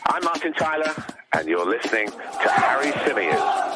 I'm Martin Tyler, and you're listening to Harry Symeou.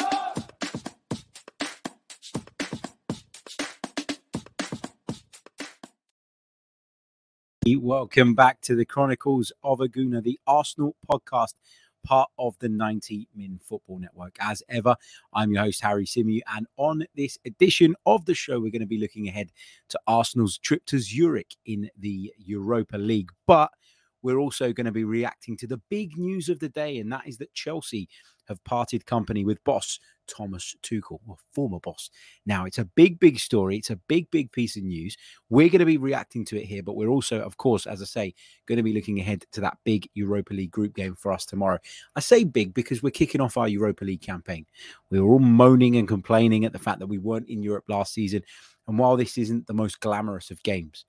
Welcome back to the Chronicles of a Gooner, the Arsenal podcast, part of the 90 Min Football Network. As ever, I'm your host, Harry Symeou, and on this edition of the show, we're going to be looking ahead to Arsenal's trip to Zurich in the Europa League. But we're also going to be reacting to the big news of the day, and that is that Chelsea have parted company with boss Thomas Tuchel, or former boss. Now, it's a big, big story. It's a big, big piece of news. We're going to be reacting to it here, but we're also, of course, as I say, going to be looking ahead to that big Europa League group game for us tomorrow. I say big because we're kicking off our Europa League campaign. We were all moaning and complaining at the fact that we weren't in Europe last season. And while this isn't the most glamorous of games,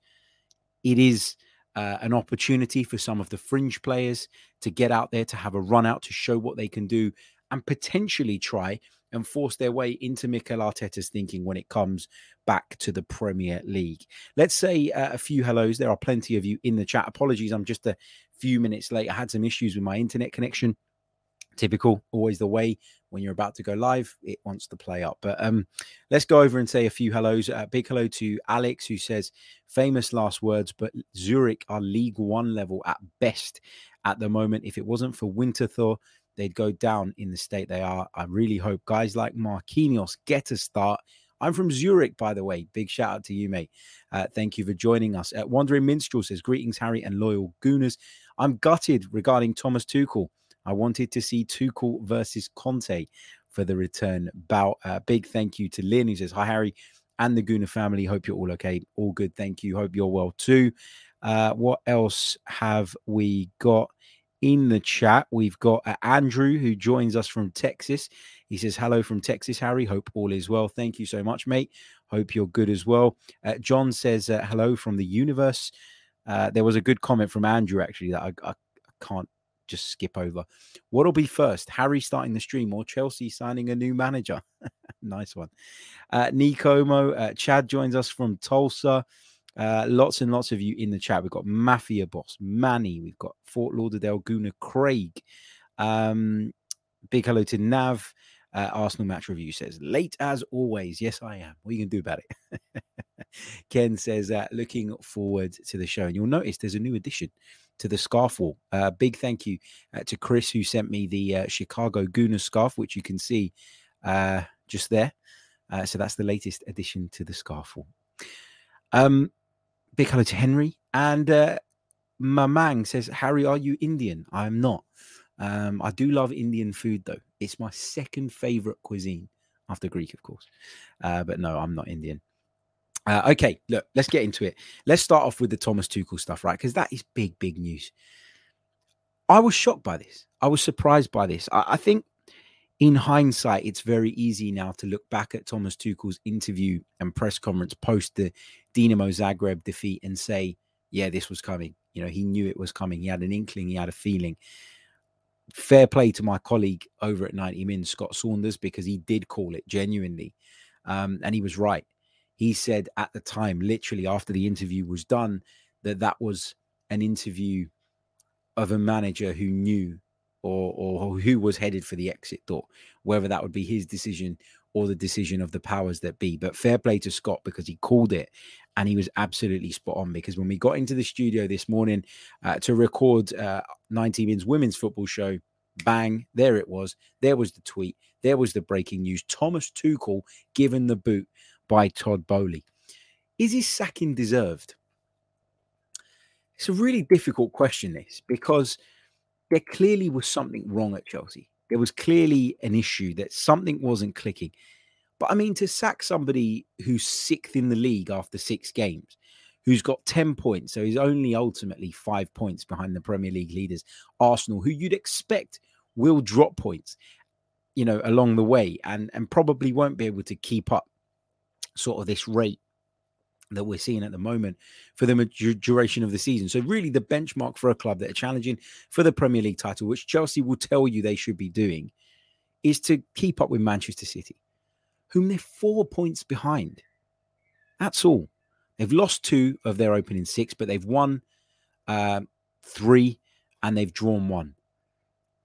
it is an opportunity for some of the fringe players to get out there, to have a run out, to show what they can do, and potentially try and force their way into Mikel Arteta's thinking when it comes back to the Premier League. Let's say a few hellos. There are plenty of you in the chat. Apologies, I'm just a few minutes late. I had some issues with my internet connection. Typical, always the way when you're about to go live, it wants to play up. But let's go over and say a few hellos. Big hello to Alex, who says, famous last words, but Zurich are League One level at best at the moment. If it wasn't for Winterthur, they'd go down in the state they are. I really hope guys like Marquinhos get a start. I'm from Zurich, by the way. Big shout out to you, mate. Thank you for joining us. Wandering Minstrel says, greetings, Harry and loyal Gooners. I'm gutted regarding Thomas Tuchel. I wanted to see Tuchel versus Conte for the return bout. Big thank you to Lynn, who says, hi, Harry and the Gooner family. Hope you're all okay. All good. Thank you. Hope you're well too. What else have we got in the chat? We've got Andrew, who joins us from Texas. He says, hello from Texas, Harry. Hope all is well. Thank you so much, mate. Hope you're good as well. John says, hello from the universe. There was a good comment from Andrew, actually, that I can't just skip over. What'll be first, Harry starting the stream or Chelsea signing a new manager? Nice one. Nikomo, Chad joins us from Tulsa. Lots and lots of you in the chat. We've got Mafia Boss, Manny. We've got Fort Lauderdale Gooner Craig. Big hello to Nav. Arsenal Match Review says, late as always. Yes, I am. What are you going to do about it? Ken says, looking forward to the show. And you'll notice there's a new addition to the scarf wall. Big thank you to Chris, who sent me the Chicago Gooner scarf, which you can see just there. So that's the latest addition to the scarf wall. Big hello to Henry. And Mamang says, Harry, are you Indian? I am not. I do love Indian food, though. It's my second favorite cuisine after Greek, of course. But no, I'm not Indian. Okay, look, let's get into it. Let's start off with the Thomas Tuchel stuff, right? Because that is big, big news. I was shocked by this. I was surprised by this. I think in hindsight, it's very easy now to look back at Thomas Tuchel's interview and press conference post the Dinamo Zagreb defeat and say, yeah, this was coming. You know, he knew it was coming. He had an inkling. He had a feeling. Fair play to my colleague over at 90 Min, Scott Saunders, because he did call it genuinely. And he was right. He said at the time, literally after the interview was done, that was an interview of a manager who knew or who was headed for the exit door, whether that would be his decision or the decision of the powers that be. But fair play to Scott, because he called it and he was absolutely spot on. Because when we got into the studio this morning to record 90 Min's women's football show, bang, there it was. There was the tweet. There was the breaking news. Thomas Tuchel given the boot by Todd Boehly. Is his sacking deserved? It's a really difficult question, this, because there clearly was something wrong at Chelsea. There was clearly an issue that something wasn't clicking. But I mean, to sack somebody who's sixth in the league after 6 games, who's got 10 points, so he's only ultimately 5 points behind the Premier League leaders, Arsenal, who you'd expect will drop points, you know, along the way and probably won't be able to keep up sort of this rate that we're seeing at the moment for the duration of the season. So really the benchmark for a club that are challenging for the Premier League title, which Chelsea will tell you they should be doing, is to keep up with Manchester City, whom they're 4 points behind. That's all. They've lost 2 of their opening 6, but they've won 3 and they've drawn 1.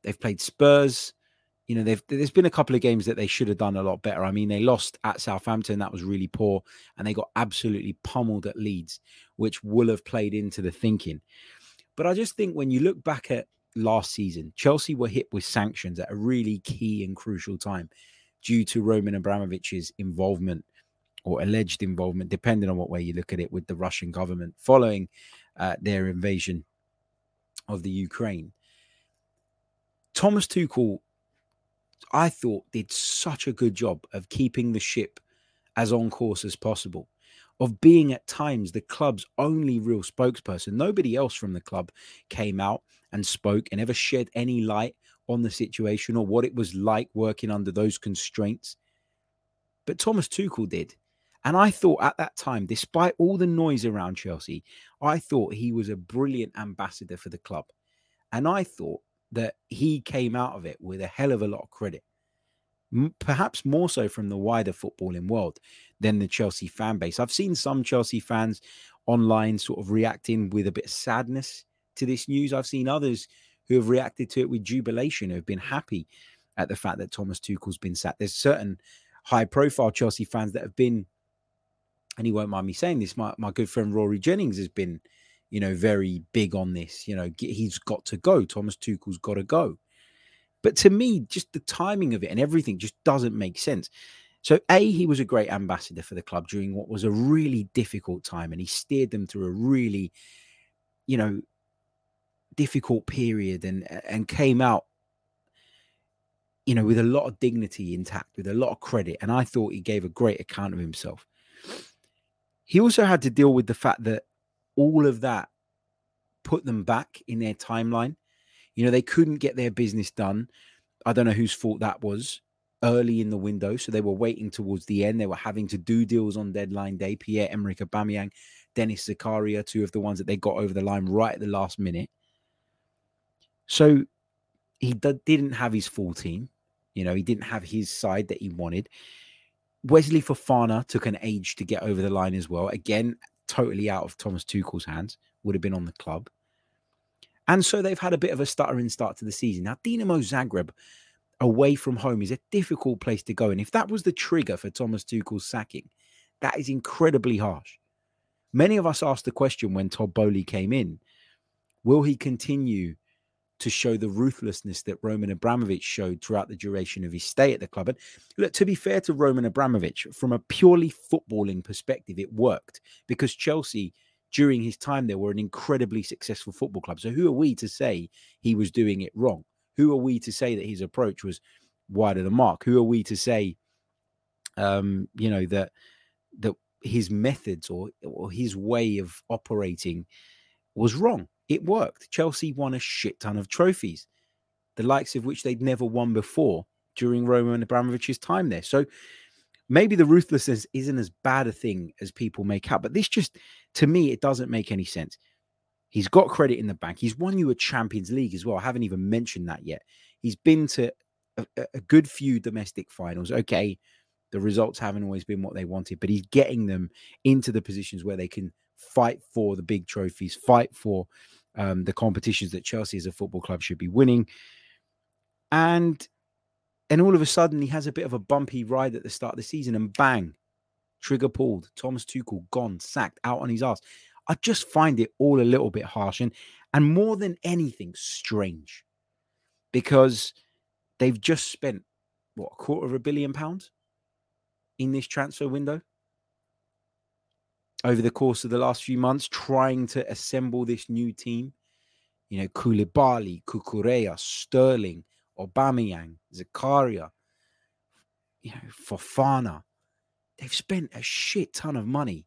They've played Spurs. You know, there's been a couple of games that they should have done a lot better. I mean, they lost at Southampton. That was really poor. And they got absolutely pummeled at Leeds, which will have played into the thinking. But I just think when you look back at last season, Chelsea were hit with sanctions at a really key and crucial time due to Roman Abramovich's involvement or alleged involvement, depending on what way you look at it, with the Russian government following their invasion of the Ukraine. Thomas Tuchel, I thought, did such a good job of keeping the ship as on course as possible, of being at times the club's only real spokesperson. Nobody else from the club came out and spoke and ever shed any light on the situation or what it was like working under those constraints. But Thomas Tuchel did. And I thought at that time, despite all the noise around Chelsea, I thought he was a brilliant ambassador for the club. And I thought that he came out of it with a hell of a lot of credit, perhaps more so from the wider footballing world than the Chelsea fan base. I've seen some Chelsea fans online sort of reacting with a bit of sadness to this news. I've seen others who have reacted to it with jubilation, who have been happy at the fact that Thomas Tuchel's been sacked. There's certain high-profile Chelsea fans that have been, and he won't mind me saying this, my good friend Rory Jennings has been, very big on this. He's got to go. Thomas Tuchel's got to go. But to me, just the timing of it and everything just doesn't make sense. So, he was a great ambassador for the club during what was a really difficult time, and he steered them through a really, difficult period and came out, with a lot of dignity intact, with a lot of credit. And I thought he gave a great account of himself. He also had to deal with the fact that all of that put them back in their timeline. They couldn't get their business done. I don't know whose fault that was early in the window. So they were waiting towards the end. They were having to do deals on deadline day. Pierre-Emerick Aubameyang, Denis Zakaria, two of the ones that they got over the line right at the last minute. So he didn't have his full team. He didn't have his side that he wanted. Wesley Fofana took an age to get over the line as well. Again, totally out of Thomas Tuchel's hands. Would have been on the club. And so they've had a bit of a stuttering start to the season. Now, Dinamo Zagreb away from home is a difficult place to go. And if that was the trigger for Thomas Tuchel's sacking, that is incredibly harsh. Many of us asked the question when Todd Boehly came in, will he continue to show the ruthlessness that Roman Abramovich showed throughout the duration of his stay at the club? And look, to be fair to Roman Abramovich, from a purely footballing perspective, it worked because Chelsea, during his time there, were an incredibly successful football club. So who are we to say he was doing it wrong? Who are we to say that his approach was wide of the mark? Who are we to say, that his methods or his way of operating was wrong? It worked. Chelsea won a shit ton of trophies, the likes of which they'd never won before during Roman Abramovich's time there. So maybe the ruthlessness isn't as bad a thing as people make out, but this just, to me, it doesn't make any sense. He's got credit in the bank. He's won you a Champions League as well. I haven't even mentioned that yet. He's been to a good few domestic finals. Okay, the results haven't always been what they wanted, but he's getting them into the positions where they can fight for the big trophies, fight for the competitions that Chelsea as a football club should be winning. And all of a sudden, he has a bit of a bumpy ride at the start of the season, and bang, trigger pulled. Thomas Tuchel gone, sacked, out on his ass. I just find it all a little bit harsh and more than anything, strange, because they've just spent, £250 million in this transfer window over the course of the last few months, trying to assemble this new team. Koulibaly, Cucurella, Sterling, Aubameyang, Zakaria, Fofana. They've spent a shit ton of money,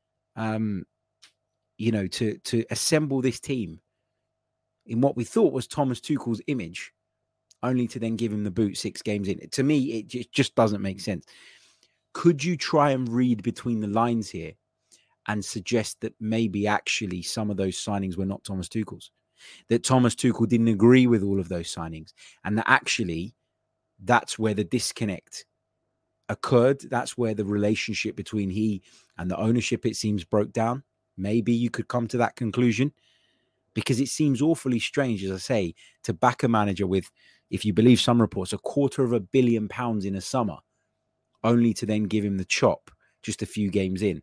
to assemble this team in what we thought was Thomas Tuchel's image, only to then give him the boot 6 games in. To me, it just doesn't make sense. Could you try and read between the lines here and suggest that maybe actually some of those signings were not Thomas Tuchel's? That Thomas Tuchel didn't agree with all of those signings, and that actually that's where the disconnect occurred. That's where the relationship between he and the ownership, it seems, broke down. Maybe you could come to that conclusion, because it seems awfully strange, as I say, to back a manager with, if you believe some reports, £250 million in a summer, only to then give him the chop just a few games in.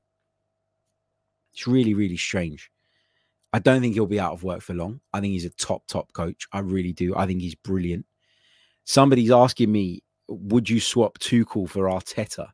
It's really, really strange. I don't think he'll be out of work for long. I think he's a top coach. I really do. I think he's brilliant. Somebody's asking me, would you swap Tuchel for Arteta?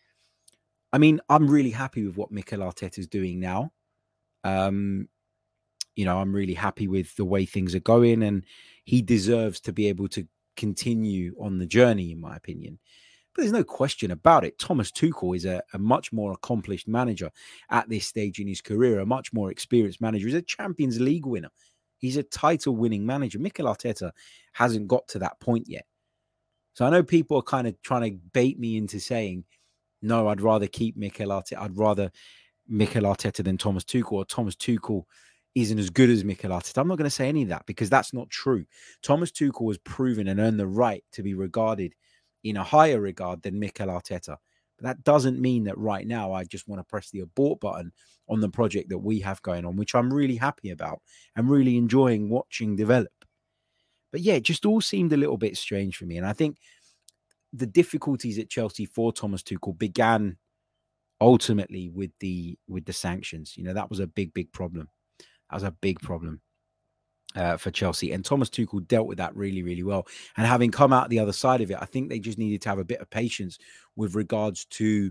I mean, I'm really happy with what Mikel Arteta is doing now. I'm really happy with the way things are going, and he deserves to be able to continue on the journey, in my opinion. But there's no question about it. Thomas Tuchel is a much more accomplished manager at this stage in his career, a much more experienced manager. He's a Champions League winner. He's a title-winning manager. Mikel Arteta hasn't got to that point yet. So I know people are kind of trying to bait me into saying, no, I'd rather keep Mikel Arteta. I'd rather Mikel Arteta than Thomas Tuchel, or Thomas Tuchel isn't as good as Mikel Arteta. I'm not going to say any of that because that's not true. Thomas Tuchel has proven and earned the right to be regarded in a higher regard than Mikel Arteta. But that doesn't mean that right now I just want to press the abort button on the project that we have going on, which I'm really happy about and really enjoying watching develop. But yeah, it just all seemed a little bit strange for me. And I think the difficulties at Chelsea for Thomas Tuchel began ultimately with the sanctions. That was a big problem. That was a big problem for Chelsea. And Thomas Tuchel dealt with that really, really well. And having come out the other side of it, I think they just needed to have a bit of patience with regards to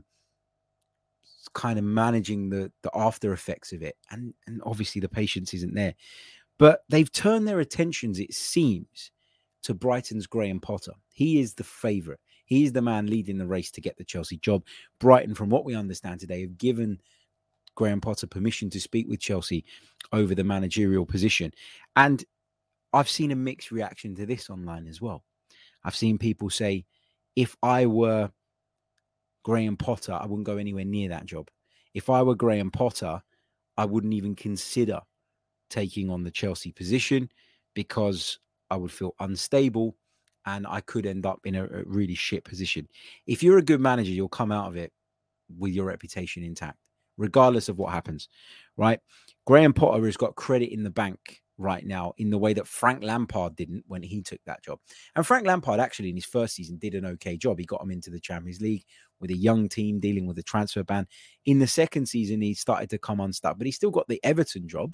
kind of managing the after effects of it. And obviously the patience isn't there. But they've turned their attentions, it seems, to Brighton's Graham Potter. He is the favourite. He is the man leading the race to get the Chelsea job. Brighton, from what we understand today, have given Graham Potter permission to speak with Chelsea over the managerial position. And I've seen a mixed reaction to this online as well. I've seen people say, if I were Graham Potter, I wouldn't go anywhere near that job. If I were Graham Potter, I wouldn't even consider taking on the Chelsea position because I would feel unstable and I could end up in a really shit position. If you're a good manager, you'll come out of it with your reputation intact, regardless of what happens, right? Graham Potter has got credit in the bank right now in the way that Frank Lampard didn't when he took that job. And Frank Lampard actually in his first season did an okay job. He got them into the Champions League with a young team dealing with the transfer ban. In the second season, he started to come unstuck, but he still got the Everton job,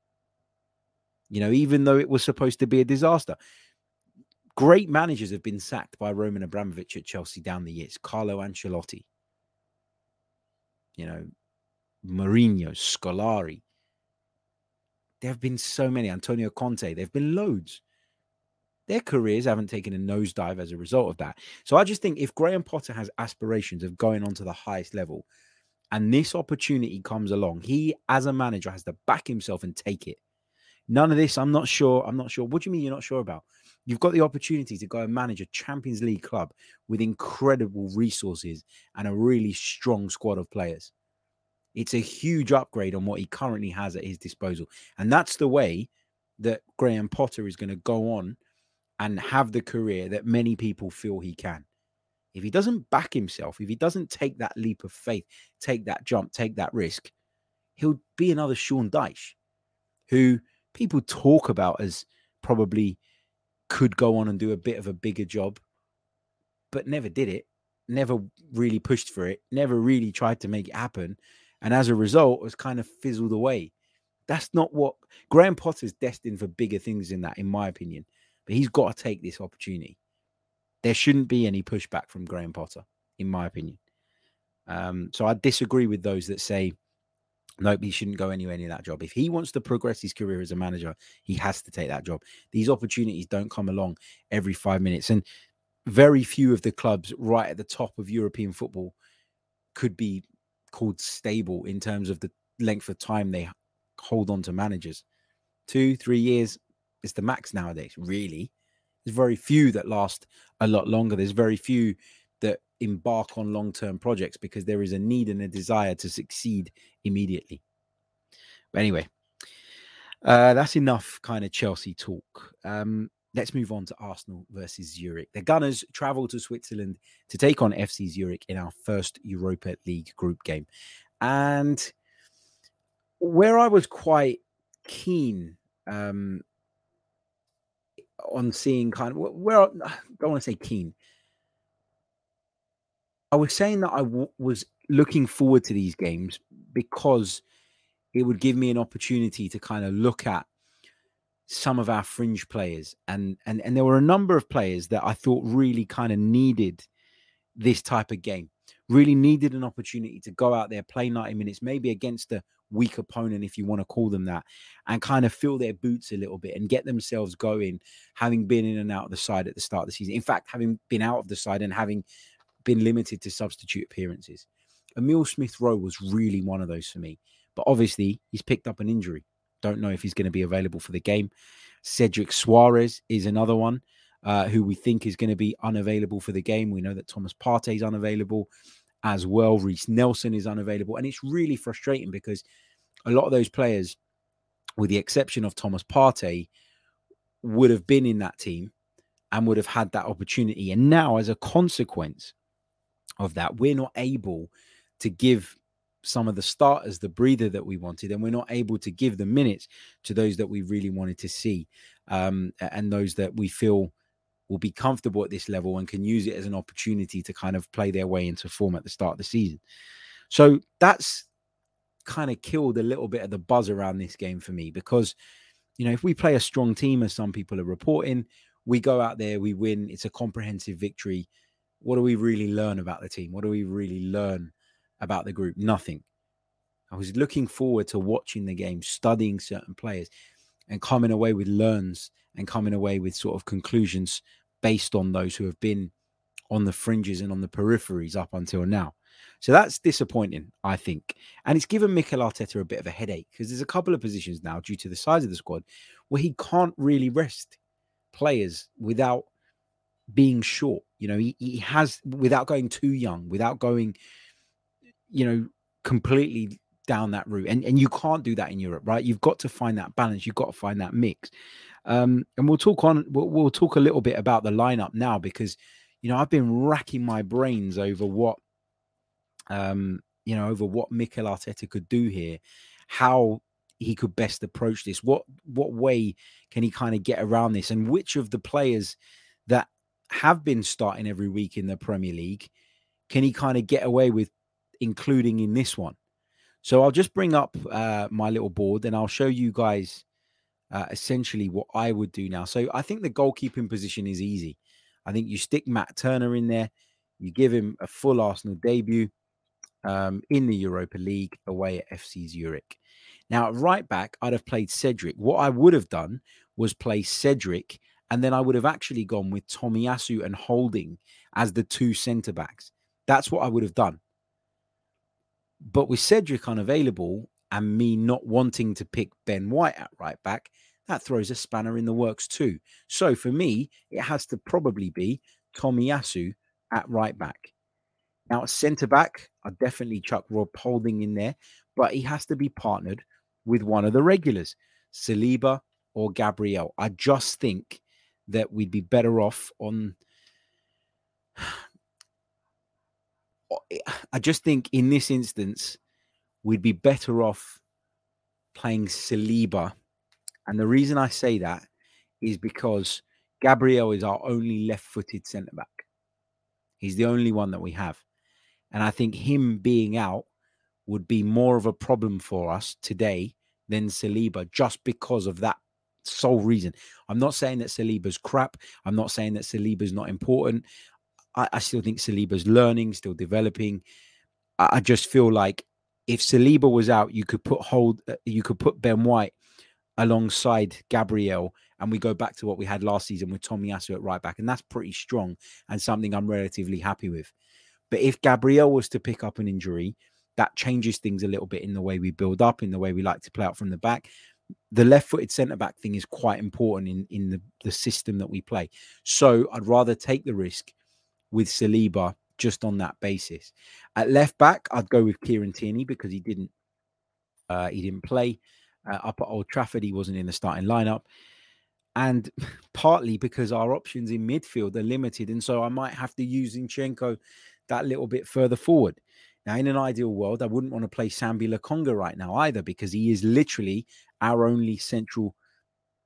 even though it was supposed to be a disaster. Great managers have been sacked by Roman Abramovich at Chelsea down the years. Carlo Ancelotti, Mourinho, Scolari. There have been so many. Antonio Conte. There have been loads. Their careers haven't taken a nosedive as a result of that. So I just think if Graham Potter has aspirations of going on to the highest level and this opportunity comes along, he, as a manager, has to back himself and take it. None of this, I'm not sure. What do you mean you're not sure about? You've got the opportunity to go and manage a Champions League club with incredible resources and a really strong squad of players. It's a huge upgrade on what he currently has at his disposal. And that's the way that Graham Potter is going to go on and have the career that many people feel he can. If he doesn't back himself, if he doesn't take that leap of faith, take that jump, take that risk, he'll be another Sean Dyche, who people talk about as probably could go on and do a bit of a bigger job, but never did it, never really pushed for it, never really tried to make it happen. And as a result, it was kind of fizzled away. That's not what Graham Potter's destined for, bigger things in that, in my opinion. But he's got to take this opportunity. There shouldn't be any pushback from Graham Potter, in my opinion. So I disagree with those that say, nope, he shouldn't go anywhere near that job. If he wants to progress his career as a manager, he has to take that job. These opportunities don't come along every 5 minutes. And very few of the clubs right at the top of European football could be called stable in terms of the length of time they hold on to managers. 2-3 years is the max nowadays, really. There's very few that last a lot longer. There's very few that embark on long-term projects because there is a need and a desire to succeed immediately. But anyway, that's enough kind of Chelsea talk. Let's move on to Arsenal versus Zurich. The Gunners travel to Switzerland to take on FC Zurich in our first Europa League group game. And where I was quite keen on seeing kind of I don't want to say keen. I was saying that I was looking forward to these games because it would give me an opportunity to kind of look at some of our fringe players, and there were a number of players that I thought really kind of needed this type of game, really needed an opportunity to go out there, play 90 minutes, maybe against a weak opponent, if you want to call them that, and kind of fill their boots a little bit and get themselves going, having been in and out of the side at the start of the season. In fact, having been out of the side and having been limited to substitute appearances. Emile Smith-Rowe was really one of those for me. But obviously, he's picked up an injury. Don't know if he's going to be available for the game. Cedric Suarez is another one who we think is going to be unavailable for the game. We know that Thomas Partey is unavailable as well. Reece Nelson is unavailable. And it's really frustrating because a lot of those players, with the exception of Thomas Partey, would have been in that team and would have had that opportunity. And now, as a consequence of that, we're not able to give some of the starters the breather that we wanted, and we're not able to give the minutes to those that we really wanted to see, and those that we feel will be comfortable at this level and can use it as an opportunity to kind of play their way into form at the start of the season. So that's kind of killed a little bit of the buzz around this game for me, because, you know, if we play a strong team, as some people are reporting, we go out there, we win, it's a comprehensive victory. What do we really learn about the team? What do we really learn about the group? Nothing. I was looking forward to watching the game, studying certain players, and coming away with learns and coming away with sort of conclusions based on those who have been on the fringes and on the peripheries up until now. So that's disappointing, I think. And it's given Mikel Arteta a bit of a headache, because there's a couple of positions now, due to the size of the squad, where he can't really rest players without being short. You know, he has, without going too young, without going, you know, completely down that route. And you can't do that in Europe, right? You've got to find that balance. You've got to find that mix. And we'll talk a little bit about the lineup now, because, you know, I've been racking my brains over what, over what Mikel Arteta could do here, how he could best approach this, what way can he kind of get around this, and which of the players that have been starting every week in the Premier League can he kind of get away with including in this one. So I'll just bring up my little board and I'll show you guys essentially what I would do now. So I think the goalkeeping position is easy. I think you stick Matt Turner in there, you give him a full Arsenal debut in the Europa League away at FC Zurich. Now, at right back, I'd have played Cedric. What I would have done was play Cedric, and then I would have actually gone with Tomiyasu and Holding as the two centre-backs. That's what I would have done. But with Cedric unavailable and me not wanting to pick Ben White at right back, that throws a spanner in the works too. So for me, it has to probably be Tomiyasu at right back. Now, at centre-back, I'd definitely chuck Rob Holding in there, but he has to be partnered with one of the regulars, Saliba or Gabriel. I just think that we'd be better off on... I just think in this instance, we'd be better off playing Saliba. And the reason I say that is because Gabriel is our only left-footed centre-back. He's the only one that we have. And I think him being out would be more of a problem for us today than Saliba, just because of that sole reason. I'm not saying that Saliba's crap. I'm not saying that Saliba's not important. I still think Saliba's learning, still developing. I just feel like if Saliba was out, you could put Ben White alongside Gabriel, and we go back to what we had last season with Tomiyasu at right back, and that's pretty strong and something I'm relatively happy with. But if Gabriel was to pick up an injury, that changes things a little bit in the way we build up, in the way we like to play out from the back. The left-footed centre-back thing is quite important in the system that we play. So I'd rather take the risk with Saliba just on that basis. At left-back, I'd go with Kieran Tierney because he didn't play up at Old Trafford. He wasn't in the starting lineup. And partly because our options in midfield are limited. And so I might have to use Zinchenko that little bit further forward. Now, in an ideal world, I wouldn't want to play Sambi Lokonga right now either, because he is literally our only central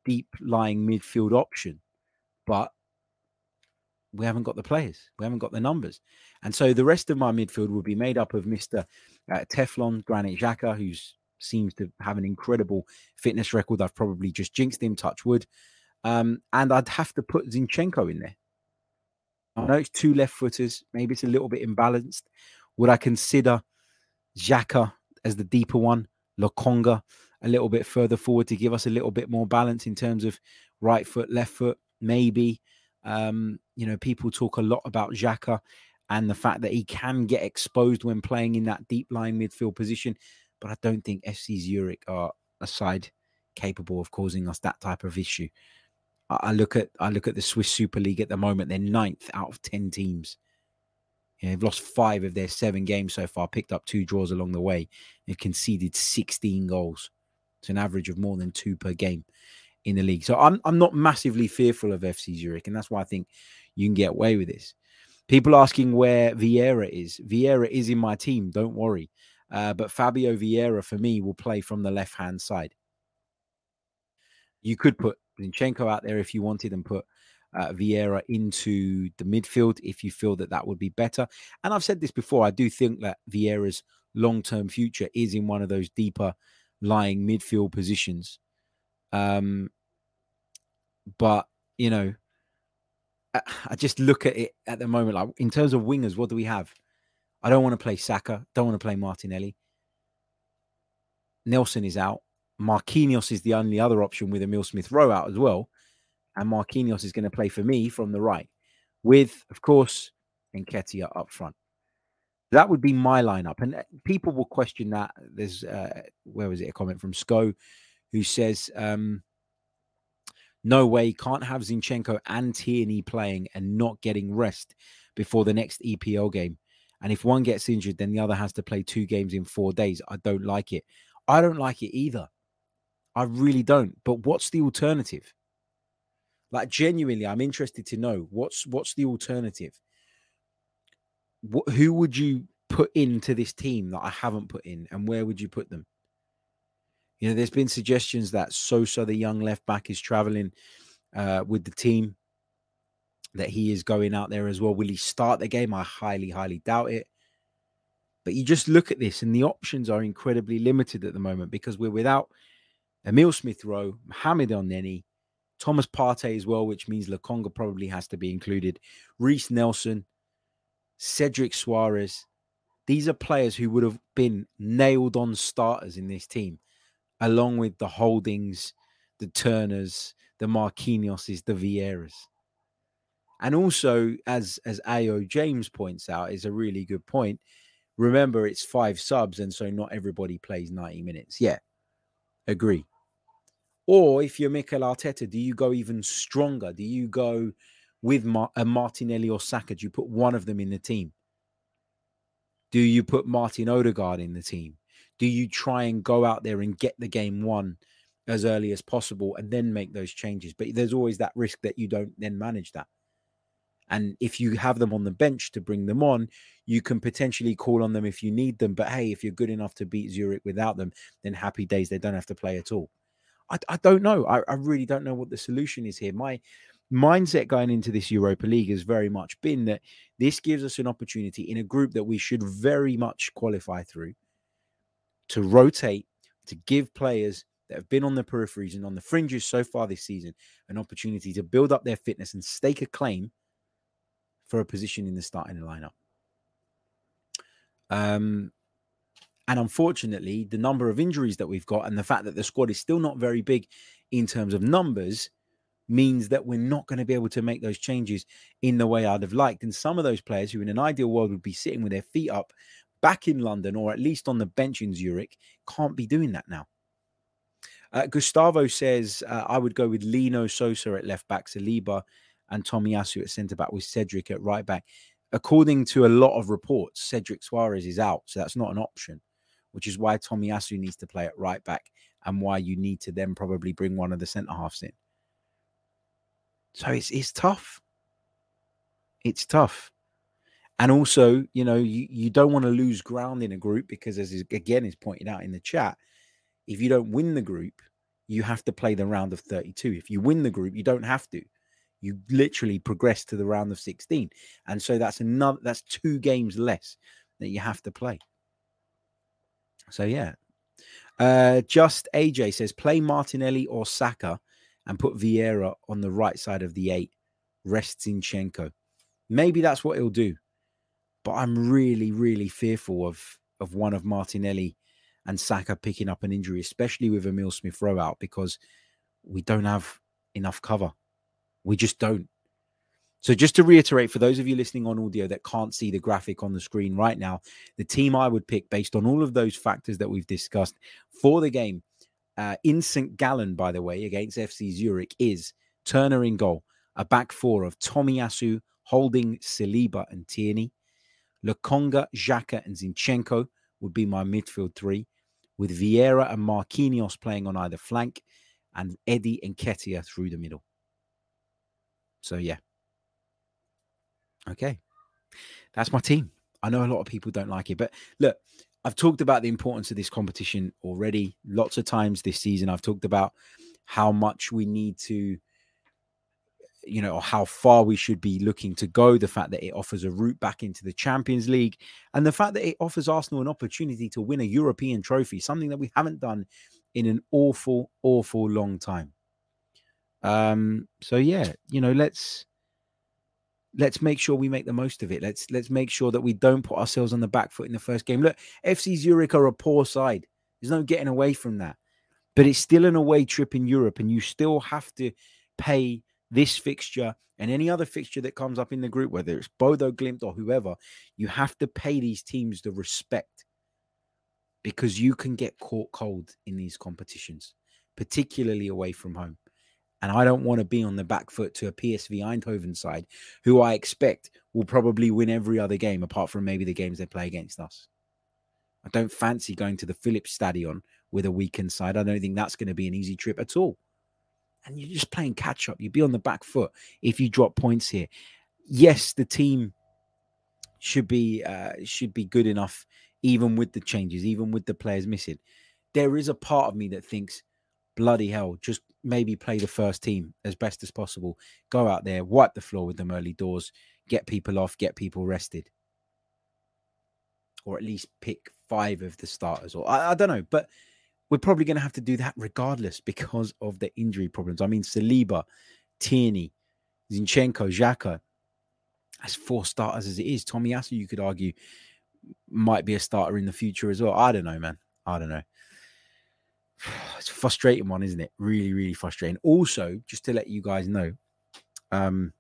deep lying midfield option, but we haven't got the players. We haven't got the numbers. And so the rest of my midfield will be made up of Mr. Teflon Granit Xhaka, who seems to have an incredible fitness record. I've probably just jinxed him, touch wood. And I'd have to put Zinchenko in there. I know it's 2 left footers. Maybe it's a little bit imbalanced. Would I consider Xhaka as the deeper one, Lokonga a little bit further forward to give us a little bit more balance in terms of right foot, left foot? Maybe. People talk a lot about Xhaka and the fact that he can get exposed when playing in that deep line midfield position, but I don't think FC Zurich are a side capable of causing us that type of issue. I look at the Swiss Super League at the moment. They're 9th out of 10 teams. They've lost 5 of their 7 games so far, picked up 2 draws along the way. They've conceded 16 goals. It's an average of more than 2 per game in the league. So I'm not massively fearful of FC Zurich, and that's why I think you can get away with this. People asking where Vieira is. Vieira is in my team, don't worry. But Fabio Vieira, for me, will play from the left-hand side. You could put Zinchenko out there if you wanted and put Vieira into the midfield if you feel that would be better. And I've said this before, I do think that Vieira's long-term future is in one of those deeper lying midfield positions. But, I just look at it at the moment, like in terms of wingers, what do we have? I don't want to play Saka, don't want to play Martinelli. Nelson is out. Marquinhos is the only other option with Emile Smith-Rowe out as well. And Marquinhos is going to play for me from the right with, of course, Nketiah up front. That would be my lineup. And people will question that. There's, where was it? A comment from Sko who says, no way, can't have Zinchenko and Tierney playing and not getting rest before the next EPL game. And if one gets injured, then the other has to play 2 games in 4 days. I don't like it. I don't like it either. I really don't. But what's the alternative? Like, genuinely, I'm interested to know what's the alternative. Who would you put into this team that I haven't put in, and where would you put them? There's been suggestions that Sosa, the young left back, is traveling with the team, that he is going out there as well. Will he start the game? I highly, highly doubt it. But you just look at this and the options are incredibly limited at the moment because we're without Emile Smith-Rowe, Mohamed Elneny, Thomas Partey as well, which means Lokonga probably has to be included, Reiss Nelson, Cedric Suarez. These are players who would have been nailed-on starters in this team, along with the Holdings, the Turners, the Marquinhoses, the Vieiras. And also, as Ayo James points out, is a really good point. Remember, it's 5 subs, and so not everybody plays 90 minutes. Yeah, agree. Or if you're Mikel Arteta, do you go even stronger? Do you go with a Martinelli or Saka? Do you put one of them in the team? Do you put Martin Odegaard in the team? Do you try and go out there and get the game won as early as possible and then make those changes? But there's always that risk that you don't then manage that. And if you have them on the bench to bring them on, you can potentially call on them if you need them. But hey, if you're good enough to beat Zurich without them, then happy days, they don't have to play at all. I don't know. I really don't know what the solution is here. My mindset going into this Europa League has very much been that this gives us an opportunity in a group that we should very much qualify through to rotate, to give players that have been on the peripheries and on the fringes so far this season an opportunity to build up their fitness and stake a claim for a position in the starting lineup. And unfortunately, the number of injuries that we've got and the fact that the squad is still not very big in terms of numbers means that we're not going to be able to make those changes in the way I'd have liked. And some of those players who in an ideal world would be sitting with their feet up back in London or at least on the bench in Zurich can't be doing that now. Gustavo says, I would go with Lino Sosa at left back, Saliba and Tomiyasu at centre back with Cedric at right back. According to a lot of reports, Cedric Suarez is out, so that's not an option, which is why Tomiyasu needs to play at right back and why you need to then probably bring one of the centre-halves in. So it's tough. It's tough. And also, you don't want to lose ground in a group because, as again is pointed out in the chat, if you don't win the group, you have to play the round of 32. If you win the group, you don't have to. You literally progress to the round of 16. And so that's 2 games less that you have to play. So, yeah. Just AJ says, play Martinelli or Saka and put Vieira on the right side of the 8. Rest Zinchenko. Maybe that's what he'll do. But I'm really, really fearful of one of Martinelli and Saka picking up an injury, especially with Emile Smith-Rowe out, because we don't have enough cover. We just don't. So just to reiterate, for those of you listening on audio that can't see the graphic on the screen right now, the team I would pick based on all of those factors that we've discussed for the game in St. Gallen, by the way, against FC Zurich, is Turner in goal, a back 4 of Tomiyasu, Holding, Saliba and Tierney. Lokonga, Xhaka and Zinchenko would be my midfield 3, with Vieira and Marquinhos playing on either flank, and Eddie and Nketiah through the middle. So, yeah. Okay. That's my team. I know a lot of people don't like it, but look, I've talked about the importance of this competition already. Lots of times this season, I've talked about how much we need to, or how far we should be looking to go, the fact that it offers a route back into the Champions League, and the fact that it offers Arsenal an opportunity to win a European trophy, something that we haven't done in an awful, awful long time. So yeah, let's make sure we make the most of it. Let's make sure that we don't put ourselves on the back foot in the first game. Look, FC Zurich are a poor side. There's no getting away from that. But it's still an away trip in Europe, and you still have to pay this fixture and any other fixture that comes up in the group, whether it's Bodo Glimt or whoever. You have to pay these teams the respect, because you can get caught cold in these competitions, particularly away from home. And I don't want to be on the back foot to a PSV Eindhoven side who I expect will probably win every other game apart from maybe the games they play against us. I don't fancy going to the Philips Stadion with a weakened side. I don't think that's going to be an easy trip at all. And you're just playing catch up. You'd be on the back foot if you drop points here. Yes, the team should be good enough, even with the changes, even with the players missing. There is a part of me that thinks, bloody hell, just maybe play the first team as best as possible. Go out there, wipe the floor with them early doors, get people off, get people rested. Or at least pick 5 of the starters. Or I don't know, but we're probably going to have to do that regardless because of the injury problems. I mean, Saliba, Tierney, Zinchenko, Xhaka, as 4 starters as it is. Tomiyasu, you could argue, might be a starter in the future as well. I don't know, man. I don't know. It's a frustrating one, isn't it? Really, really frustrating. Also, just to let you guys know, we're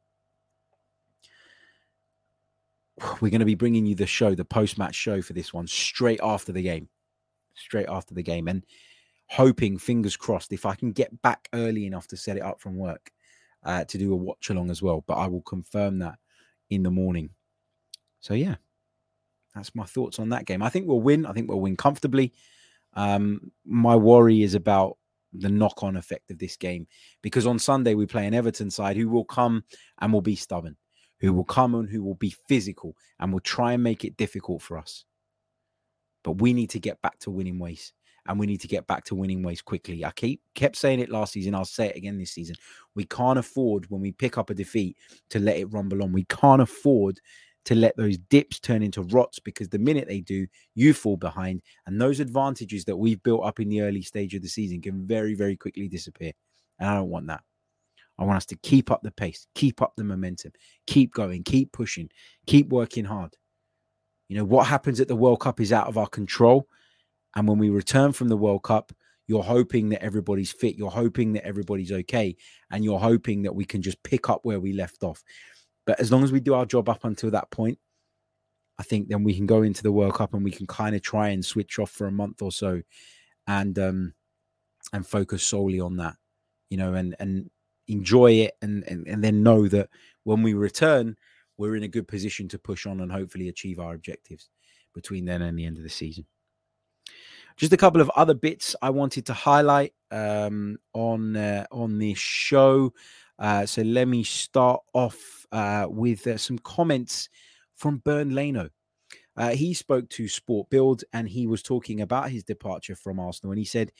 going to be bringing you the show, the post-match show for this one, straight after the game. And hoping, fingers crossed, if I can get back early enough to set it up from work, to do a watch along as well. But I will confirm that in the morning. So yeah, that's my thoughts on that game. I think we'll win. I think we'll win comfortably. My worry is about the knock-on effect of this game, because on Sunday we play an Everton side who will come and will be stubborn, who will come and who will be physical and will try and make it difficult for us. But we need to get back to winning ways, and we need to get back to winning ways quickly. I kept saying it last season. I'll say it again this season. We can't afford, when we pick up a defeat, to let it rumble on. We can't afford to let those dips turn into rots, because the minute they do, you fall behind. And those advantages that we've built up in the early stage of the season can very, very quickly disappear. And I don't want that. I want us to keep up the pace, keep up the momentum, keep going, keep pushing, keep working hard. What happens at the World Cup is out of our control. And when we return from the World Cup, you're hoping that everybody's fit. You're hoping that everybody's okay. And you're hoping that we can just pick up where we left off. But as long as we do our job up until that point, I think then we can go into the World Cup and we can kind of try and switch off for a month or so and focus solely on that, and enjoy it and then know that when we return, we're in a good position to push on and hopefully achieve our objectives between then and the end of the season. Just a couple of other bits I wanted to highlight on this show. So let me start off with some comments from Bernd Leno. He spoke to Sport Bild and he was talking about his departure from Arsenal. And he said,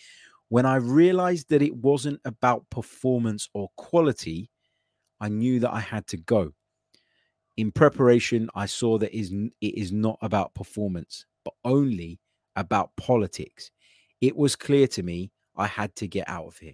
When I realized that it wasn't about performance or quality, I knew that I had to go. In preparation, I saw that it is not about performance, but only about politics. It was clear to me I had to get out of here.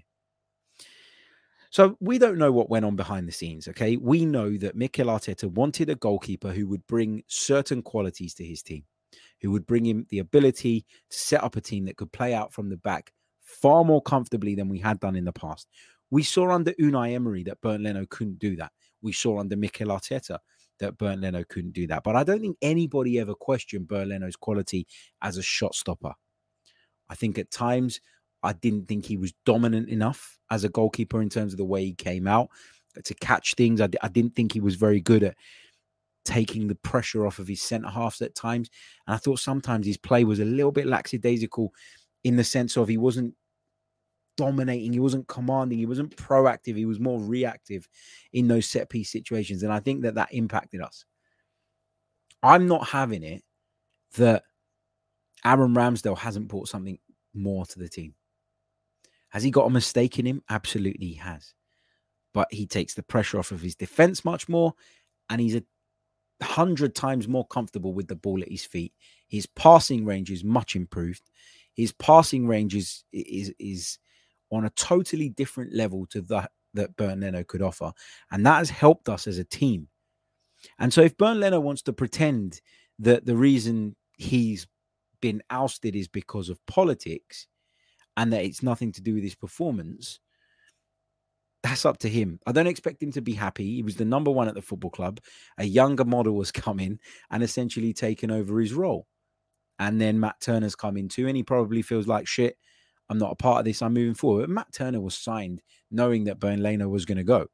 So we don't know what went on behind the scenes, okay? We know that Mikel Arteta wanted a goalkeeper who would bring certain qualities to his team, who would bring him the ability to set up a team that could play out from the back far more comfortably than we had done in the past. We saw under Unai Emery that Bernd Leno couldn't do that. We saw under Mikel Arteta that Bernd Leno couldn't do that. But I don't think anybody ever questioned Bernd Leno's quality as a shot stopper. I think at times I didn't think he was dominant enough as a goalkeeper in terms of the way he came out to catch things. I didn't think he was very good at taking the pressure off of his centre halves at times. And I thought sometimes his play was a little bit lackadaisical in the sense of he wasn't dominating, he wasn't commanding, he wasn't proactive, he was more reactive in those set piece situations. And I think that impacted us. I'm not having it that Aaron Ramsdale hasn't brought something more to the team. Has he got a mistake in him? Absolutely he has. But he takes the pressure off of his defense much more, and he's 100 times more comfortable with the ball at his feet. His passing range is much improved. His passing range is on a totally different level to that Bernd Leno could offer. And that has helped us as a team. And so if Bernd Leno wants to pretend that the reason he's been ousted is because of politics and that it's nothing to do with his performance, that's up to him. I don't expect him to be happy. He was the number one at the football club. A younger model has come in and essentially taken over his role. And then Matt Turner's come in too, and he probably feels like, shit, I'm not a part of this, I'm moving forward. But Matt Turner was signed knowing that Bernd Leno was going to go.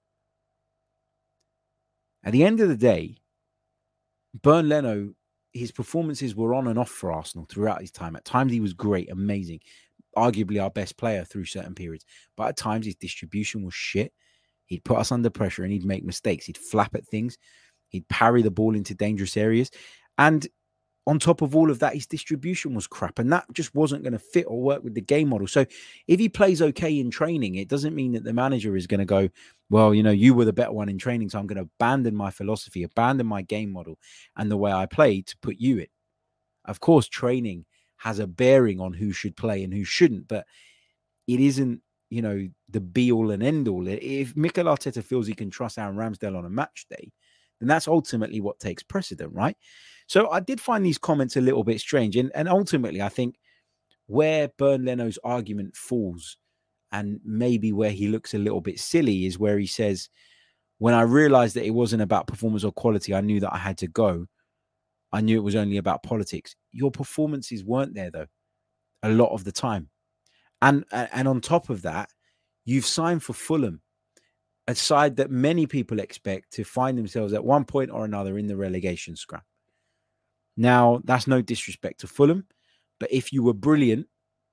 At the end of the day, Bernd Leno, his performances were on and off for Arsenal throughout his time. At times he was great, amazing, arguably our best player through certain periods. But at times his distribution was shit. He'd put us under pressure and he'd make mistakes. He'd flap at things. He'd parry the ball into dangerous areas. And on top of all of that, his distribution was crap. And that just wasn't going to fit or work with the game model. So if he plays okay in training, it doesn't mean that the manager is going to go, well, you know, you were the better one in training, so I'm going to abandon my philosophy, abandon my game model and the way I play to put you in. Of course, training has a bearing on who should play and who shouldn't, but it isn't, you know, the be all and end all. If Mikel Arteta feels he can trust Aaron Ramsdale on a match day, then that's ultimately what takes precedent, right? So I did find these comments a little bit strange. And ultimately, I think where Bernd Leno's argument falls and maybe where he looks a little bit silly is where he says, when I realized that it wasn't about performance or quality, I knew that I had to go. I knew it was only about politics. Your performances weren't there, though, a lot of the time. And on top of that, you've signed for Fulham, a side that many people expect to find themselves at one point or another in the relegation scrap. Now, that's no disrespect to Fulham, but if you were brilliant,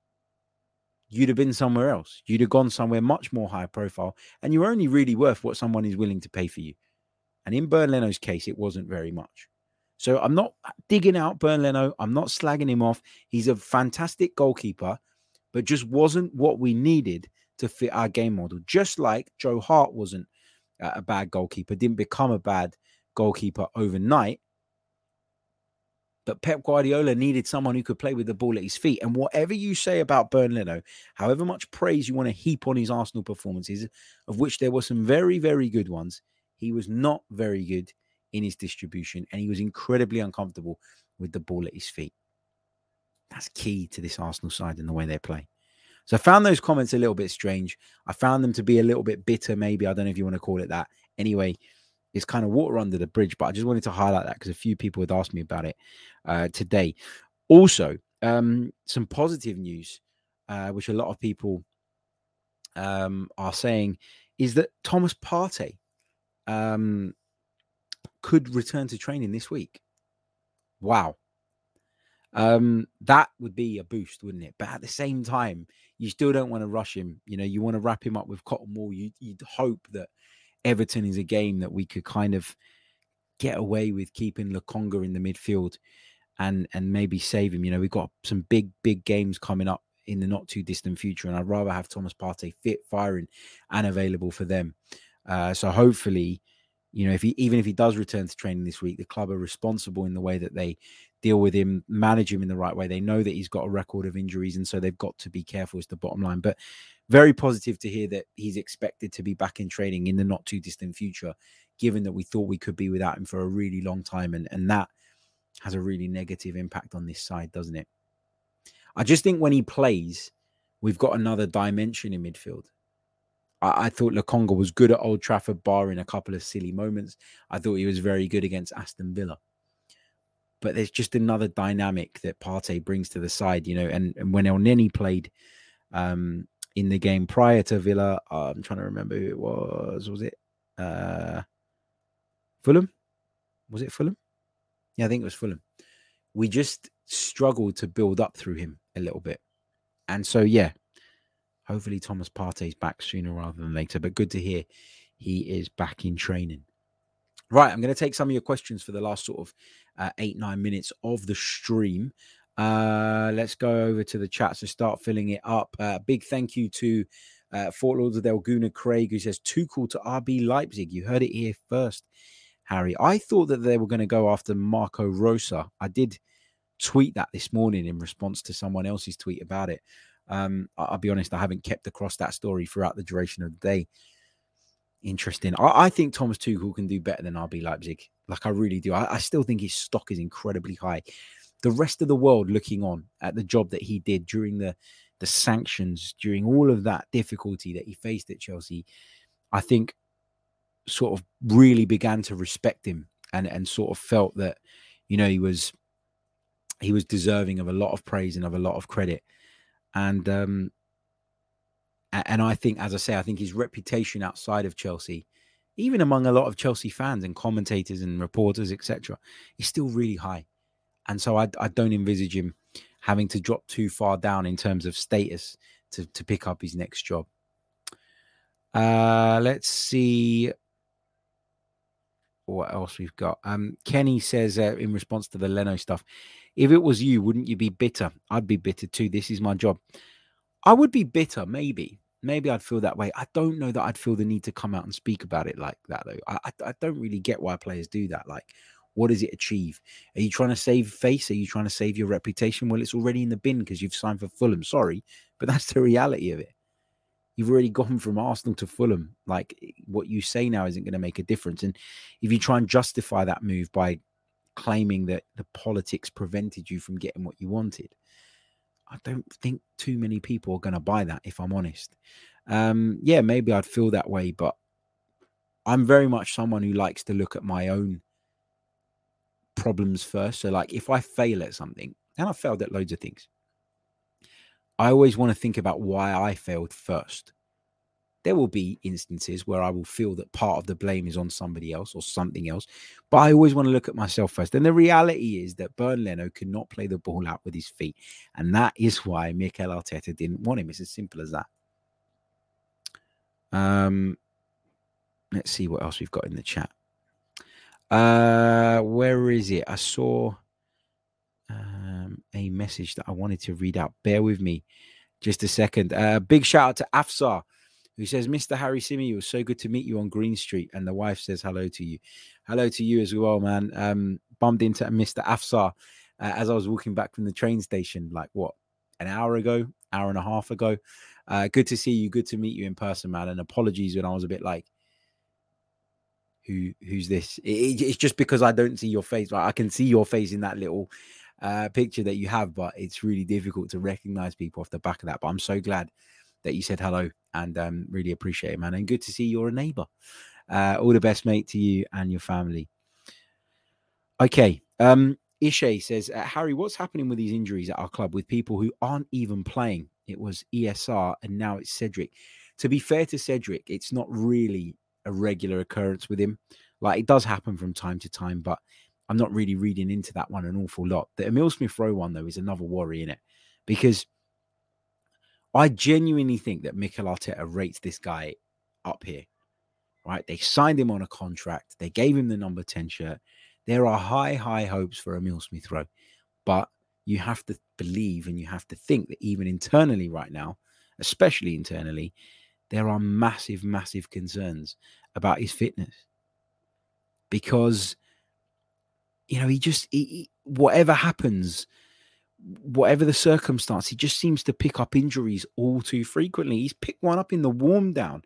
you'd have been somewhere else. You'd have gone somewhere much more high profile, and you're only really worth what someone is willing to pay for you. And in Bernd Leno's case, it wasn't very much. So I'm not digging out Bernd Leno. I'm not slagging him off. He's a fantastic goalkeeper, but just wasn't what we needed to fit our game model. Just like Joe Hart wasn't a bad goalkeeper, didn't become a bad goalkeeper overnight. But Pep Guardiola needed someone who could play with the ball at his feet. And whatever you say about Bernd Leno, however much praise you want to heap on his Arsenal performances, of which there were some very, very good ones, he was not very good in his distribution, and he was incredibly uncomfortable with the ball at his feet. That's key to this Arsenal side and the way they play. So I found those comments a little bit strange. I found them to be a little bit bitter, maybe. I don't know if you want to call it that. Anyway, it's kind of water under the bridge, but I just wanted to highlight that because a few people had asked me about it today. Also, some positive news, which a lot of people are saying, is that Thomas Partey could return to training this week. Wow. That would be a boost, wouldn't it? But at the same time, you still don't want to rush him. You know, you want to wrap him up with cotton wool. You'd hope that Everton is a game that we could kind of get away with keeping Lokonga in the midfield and maybe save him. You know, we've got some big games coming up in the not too distant future. And I'd rather have Thomas Partey fit, firing, and available for them. So hopefully, even if he does return to training this week, the club are responsible in the way that they deal with him, manage him in the right way. They know that he's got a record of injuries, and so they've got to be careful is the bottom line. But very positive to hear that he's expected to be back in training in the not too distant future, given that we thought we could be without him for a really long time. And that has a really negative impact on this side, doesn't it? I just think when he plays, we've got another dimension in midfield. I thought Lokonga was good at Old Trafford, barring a couple of silly moments. I thought he was very good against Aston Villa. But there's just another dynamic that Partey brings to the side, and when Elneny played in the game prior to Villa, I'm trying to remember who it was. Was it Fulham? Was it Fulham? Yeah, I think it was Fulham. We just struggled to build up through him a little bit. And so, yeah, hopefully Thomas Partey's back sooner rather than later. But good to hear he is back in training. Right, I'm going to take some of your questions for the last sort of 8-9 minutes of the stream. Let's go over to the chat to start filling it up. Big thank you to Fort Lauderdale Guna Craig, who says, Tuchel to RB Leipzig. You heard it here first, Harry. I thought that they were going to go after Marco Rosa. I did tweet that this morning in response to someone else's tweet about it. I'll be honest, I haven't kept across that story throughout the duration of the day. Interesting. I think Thomas Tuchel can do better than RB Leipzig. Like, I really do. I still think his stock is incredibly high. The rest of the world looking on at the job that he did during the sanctions, during all of that difficulty that he faced at Chelsea, I think sort of really began to respect him and sort of felt that, he was deserving of a lot of praise and of a lot of credit. And I think, as I say, I think his reputation outside of Chelsea, even among a lot of Chelsea fans and commentators and reporters, etc., is still really high. And so I don't envisage him having to drop too far down in terms of status to pick up his next job. Let's see what else we've got. Kenny says in response to the Leno stuff, if it was you, wouldn't you be bitter? I'd be bitter too. This is my job. I would be bitter, maybe. Maybe I'd feel that way. I don't know that I'd feel the need to come out and speak about it like that, though. I don't really get why players do that. Like, what does it achieve? Are you trying to save face? Are you trying to save your reputation? Well, it's already in the bin because you've signed for Fulham. Sorry, but that's the reality of it. You've already gone from Arsenal to Fulham. Like, what you say now isn't going to make a difference. And if you try and justify that move by claiming that the politics prevented you from getting what you wanted, I don't think too many people are going to buy that, if I'm honest. Yeah, maybe I'd feel that way, but I'm very much someone who likes to look at my own problems first. So, like, if I fail at something, and I've failed at loads of things, I always want to think about why I failed first. There will be instances where I will feel that part of the blame is on somebody else or something else, but I always want to look at myself first. And the reality is that Bernd Leno could not play the ball out with his feet. And that is why Mikel Arteta didn't want him. It's as simple as that. Let's see what else we've got in the chat. Where is it? I saw a message that I wanted to read out. Bear with me just a second. Big shout out to Afsar, who says, Mr. Harry Simi, it was so good to meet you on Green Street. And the wife says hello to you. Hello to you as well, man. Bumped into Mr. Afsar as I was walking back from the train station, like, an hour and a half ago. Good to see you. Good to meet you in person, man. And apologies when I was a bit like, who's this? It's just because I don't see your face. Like, I can see your face in that little picture that you have, but it's really difficult to recognize people off the back of that. But I'm so glad that you said hello and really appreciate it, man. And good to see you're a neighbor. All the best, mate, to you and your family. Okay. Ishay says, Harry, what's happening with these injuries at our club with people who aren't even playing? It was ESR and now it's Cedric. To be fair to Cedric, it's not really a regular occurrence with him. Like, it does happen from time to time, but I'm not really reading into that one an awful lot. The Emil Smith-Rowe one, though, is another worry in it, because I genuinely think that Mikel Arteta rates this guy up here, right? They signed him on a contract. They gave him the number 10 shirt. There are high hopes for Emil Smith-Rowe, but you have to believe and you have to think that even internally right now, especially internally, there are massive, massive concerns about his fitness. Because, whatever happens, whatever the circumstance, he just seems to pick up injuries all too frequently. He's picked one up in the warm down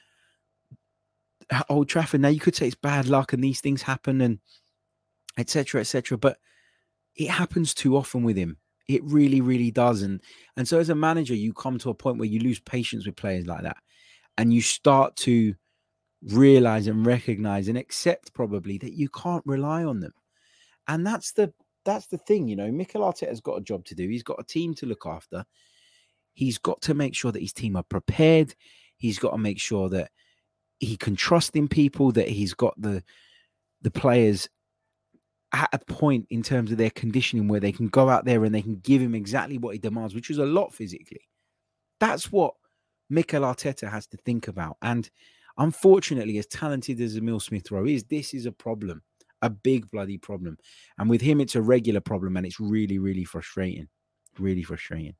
at Old Trafford. Now, you could say it's bad luck and these things happen and et cetera, but it happens too often with him. It really, really does. And so as a manager, you come to a point where you lose patience with players like that. And you start to realize and recognize and accept probably that you can't rely on them. And that's the thing, Mikel Arteta's got a job to do. He's got a team to look after. He's got to make sure that his team are prepared. He's got to make sure that he can trust in people, that he's got the players at a point in terms of their conditioning where they can go out there and they can give him exactly what he demands, which is a lot physically. That's what Mikel Arteta has to think about. And unfortunately, as talented as Emile Smith-Rowe is, this is a problem, a big bloody problem. And with him, it's a regular problem, and it's really, really frustrating. Really frustrating.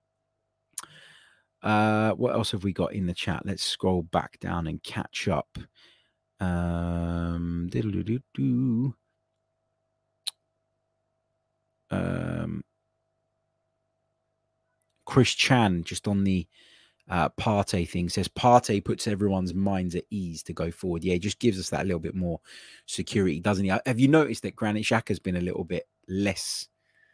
What else have we got in the chat? Let's scroll back down and catch up. Chris Chan, just on the Partey thing, says Partey puts everyone's minds at ease to go forward. Yeah, it just gives us that little bit more security, doesn't he? Have you noticed that Granit Xhaka's been a little bit less,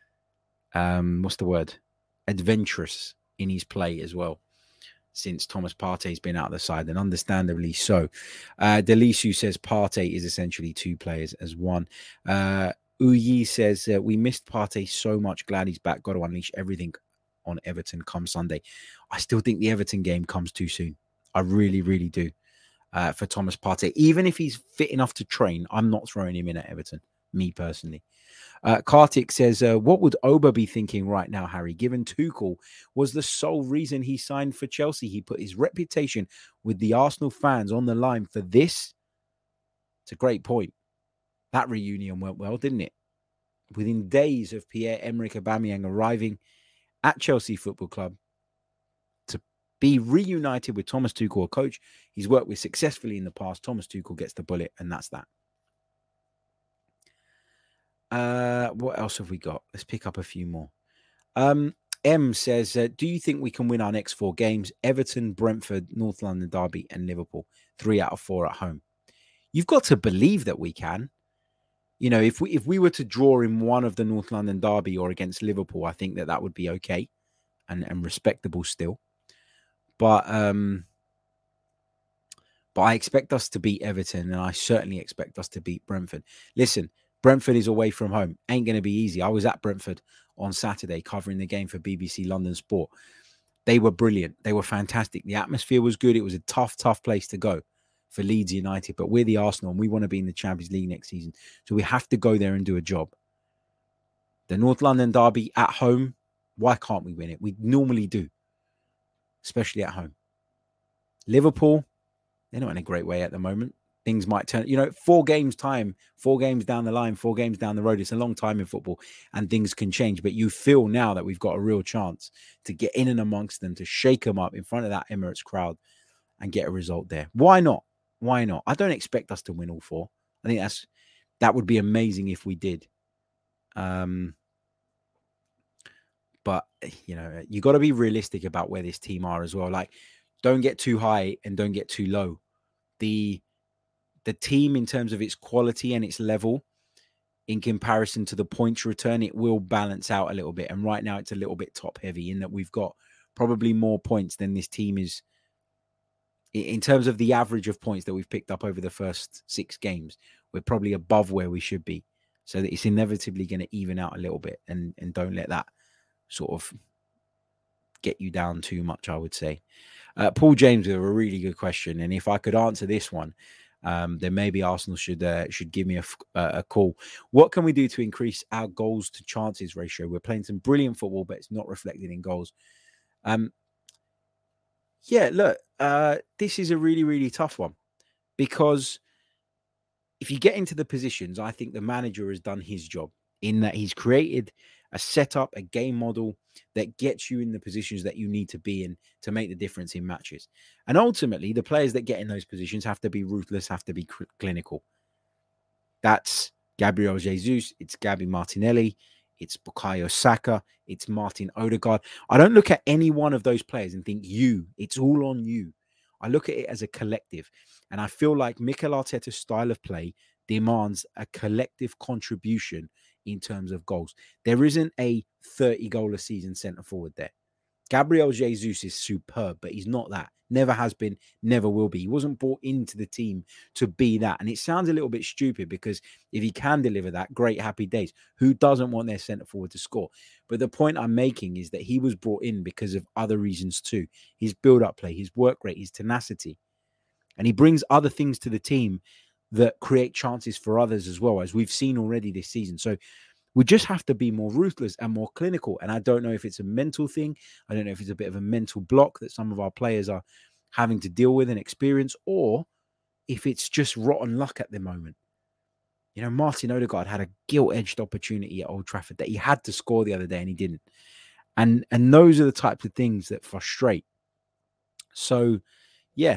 adventurous in his play as well since Thomas Partey's been out of the side, and understandably so. Delisu says Partey is essentially two players as one. Uyi says, we missed Partey so much. Glad he's back. Got to unleash everything on Everton come Sunday. I still think the Everton game comes too soon. I really, really do. For Thomas Partey. Even if he's fit enough to train, I'm not throwing him in at Everton, me personally. Kartik says, what would Oba be thinking right now, Harry? Given Tuchel was the sole reason he signed for Chelsea, he put his reputation with the Arsenal fans on the line for this. It's a great point. That reunion went well, didn't it? Within days of Pierre-Emerick Aubameyang arriving at Chelsea Football Club to be reunited with Thomas Tuchel, a coach he's worked with successfully in the past. Thomas Tuchel gets the bullet, and that's that. What else have we got? Let's pick up a few more. M says, do you think we can win our next 4 games? Everton, Brentford, North London Derby, and Liverpool. 3 out of 4 at home. You've got to believe that we can. If we were to draw in one of the North London Derby or against Liverpool, I think that would be okay and respectable still. But I expect us to beat Everton, and I certainly expect us to beat Brentford. Listen, Brentford is away from home. Ain't going to be easy. I was at Brentford on Saturday covering the game for BBC London Sport. They were brilliant. They were fantastic. The atmosphere was good. It was a tough place to go for Leeds United, but we're the Arsenal and we want to be in the Champions League next season. So we have to go there and do a job. The North London Derby at home, why can't we win it? We normally do, especially at home. Liverpool, they're not in a great way at the moment. Things might turn, 4 games time, 4 games down the line, 4 games down the road. It's a long time in football and things can change. But you feel now that we've got a real chance to get in and amongst them, to shake them up in front of that Emirates crowd and get a result there. Why not? Why not? I don't expect us to win all 4. I think that would be amazing if we did. But, you got to be realistic about where this team are as well. Like, don't get too high and don't get too low. The team, in terms of its quality and its level, in comparison to the points return, it will balance out a little bit. And right now, it's a little bit top heavy in that we've got probably more points than this team is. In terms of the average of points that we've picked up over the first 6 games, we're probably above where we should be. So that it's inevitably going to even out a little bit, and don't let that sort of get you down too much, I would say. Paul James with a really good question. And if I could answer this one, then maybe Arsenal should give me a call. What can we do to increase our goals to chances ratio? We're playing some brilliant football, but it's not reflected in goals. Yeah, look, this is a really, really tough one, because if you get into the positions, I think the manager has done his job in that he's created a setup, a game model that gets you in the positions that you need to be in to make the difference in matches. And ultimately, the players that get in those positions have to be ruthless, have to be clinical. That's Gabriel Jesus, it's Gabby Martinelli, it's Bukayo Saka, it's Martin Odegaard. I don't look at any one of those players and think it's all on you. I look at it as a collective. And I feel like Mikel Arteta's style of play demands a collective contribution in terms of goals. There isn't a 30-goal a season centre forward there. Gabriel Jesus is superb, but he's not that. Never has been, never will be. He wasn't brought into the team to be that. And it sounds a little bit stupid because if he can deliver that, great, happy days. Who doesn't want their centre forward to score? But the point I'm making is that he was brought in because of other reasons too. His build-up play, his work rate, his tenacity. And he brings other things to the team that create chances for others as well, as we've seen already this season. So we just have to be more ruthless and more clinical. And I don't know if it's a mental thing. I don't know if it's a bit of a mental block that some of our players are having to deal with and experience, or if it's just rotten luck at the moment. You know, Martin Odegaard had a gilt-edged opportunity at Old Trafford that he had to score the other day and he didn't. And those are the types of things that frustrate. So, yeah,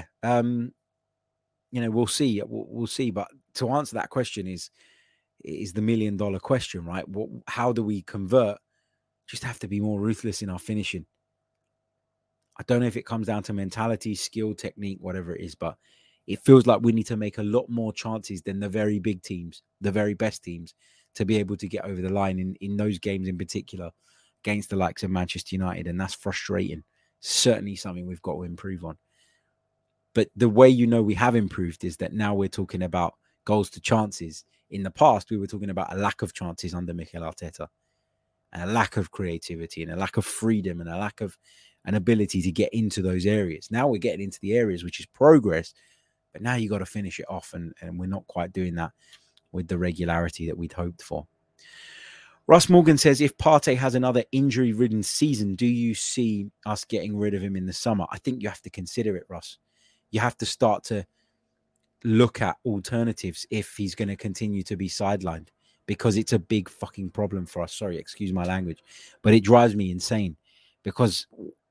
we'll see. We'll see. But to answer that question is the $1 million question, right? How do we convert? Just have to be more ruthless in our finishing. I don't know if it comes down to mentality, skill, technique, whatever it is, but it feels like we need to make a lot more chances than the very big teams, the very best teams, to be able to get over the line in those games in particular against the likes of Manchester United. And that's frustrating. Certainly something we've got to improve on. But the way we have improved is that now we're talking about goals to chances. In the past, we were talking about a lack of chances under Mikel Arteta, and a lack of creativity, and a lack of freedom, and a lack of an ability to get into those areas. Now we're getting into the areas, which is progress, but now you got to finish it off, and we're not quite doing that with the regularity that we'd hoped for. Russ Morgan says, if Partey has another injury-ridden season, do you see us getting rid of him in the summer? I think you have to consider it, Russ. You have to start to look at alternatives if he's going to continue to be sidelined, because it's a big fucking problem for us. Sorry, excuse my language, but it drives me insane because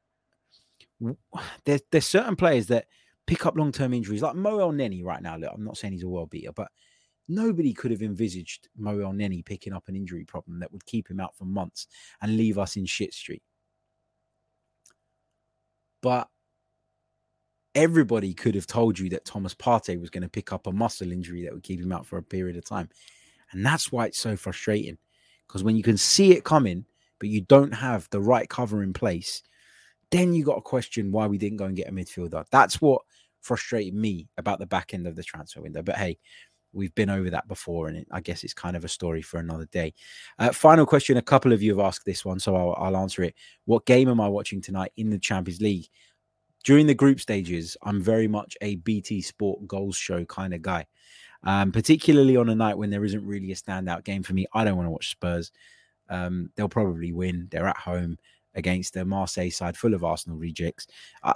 there's certain players that pick up long-term injuries, like Mo Elneny right now. Look, I'm not saying he's a world beater, but nobody could have envisaged Mo Elneny picking up an injury problem that would keep him out for months and leave us in shit street. But everybody could have told you that Thomas Partey was going to pick up a muscle injury that would keep him out for a period of time. And that's why it's so frustrating, because when you can see it coming, but you don't have the right cover in place, then you got to question why we didn't go and get a midfielder. That's what frustrated me about the back end of the transfer window. But hey, we've been over that before, and I guess it's kind of a story for another day. Final question. A couple of you have asked this one, so I'll answer it. What game am I watching tonight in the Champions League? During the group stages, I'm very much a BT Sport goals show kind of guy. Particularly on a night when there isn't really a standout game for me. I don't want to watch Spurs. They'll probably win. They're at home against the Marseille side full of Arsenal rejects.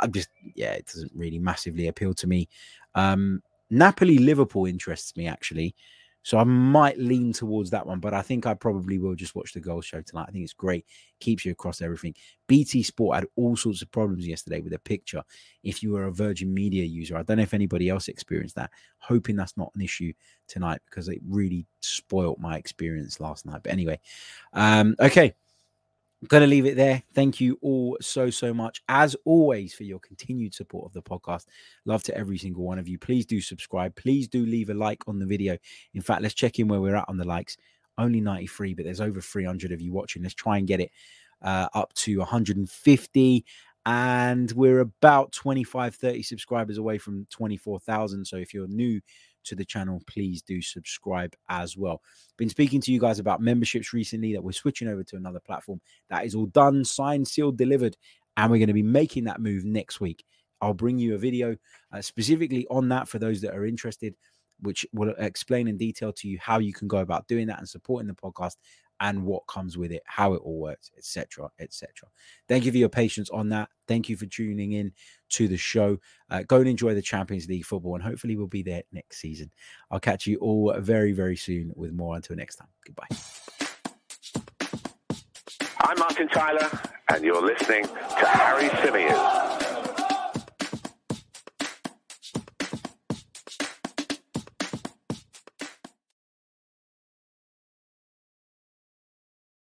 It doesn't really massively appeal to me. Napoli-Liverpool interests me, actually. So I might lean towards that one, but I think I probably will just watch the goal show tonight. I think it's great. Keeps you across everything. BT Sport had all sorts of problems yesterday with a picture. If you were a Virgin Media user, I don't know if anybody else experienced that. Hoping that's not an issue tonight, because it really spoilt my experience last night. But anyway, okay. I'm going to leave it there. Thank you all so much, as always, for your continued support of the podcast. Love to every single one of you. Please do subscribe. Please do leave a like on the video. In fact, let's check in where we're at on the likes. Only 93, but there's over 300 of you watching. Let's try and get it up to 150. And we're about 25, 30 subscribers away from 24,000. So if you're new to the channel, please do subscribe as well. Been speaking to you guys about memberships recently, that we're switching over to another platform. That is all done, signed, sealed, delivered, and we're going to be making that move next week. I'll bring you a video specifically on that for those that are interested, which will explain in detail to you how you can go about doing that and supporting the podcast, and what comes with it, how it all works, etc., etc. Thank you for your patience on that. Thank you for tuning in to the show. Go and enjoy the Champions League football, and hopefully we'll be there next season. I'll catch you all very, very soon with more. Until next time, goodbye. I'm Martin Tyler, and you're listening to Harry Symeou.